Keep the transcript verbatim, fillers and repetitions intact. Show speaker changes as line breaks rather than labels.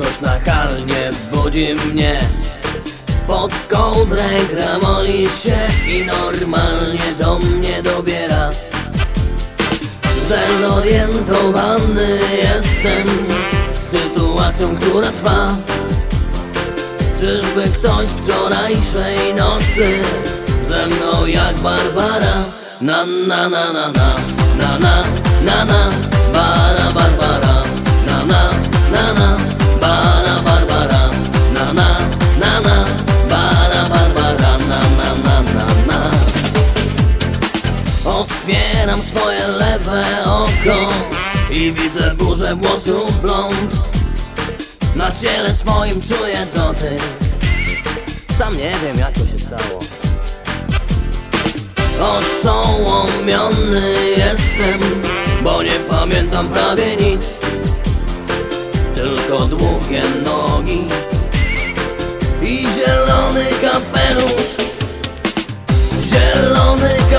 Ktoś nachalnie budzi mnie, pod kołdrę gramoli się i normalnie do mnie dobiera. Zdezorientowany jestem sytuacją, która trwa. Czyżby ktoś wczorajszej nocy ze mną jak Barbara? Na na na na na na na na na Bara Barbara. Na na na na Bara Barbara. Na na na na Bara Barbara. Na na na na na. Otwieram swoje lewe oko i widzę burzę włosów blond. Na ciele swoim czuję dotyk. Sam nie wiem, jak to się stało. Oszołomiony jestem, bo nie pamiętam prawie nic. Tylko długie nogi i zielony kapelusz. Zielony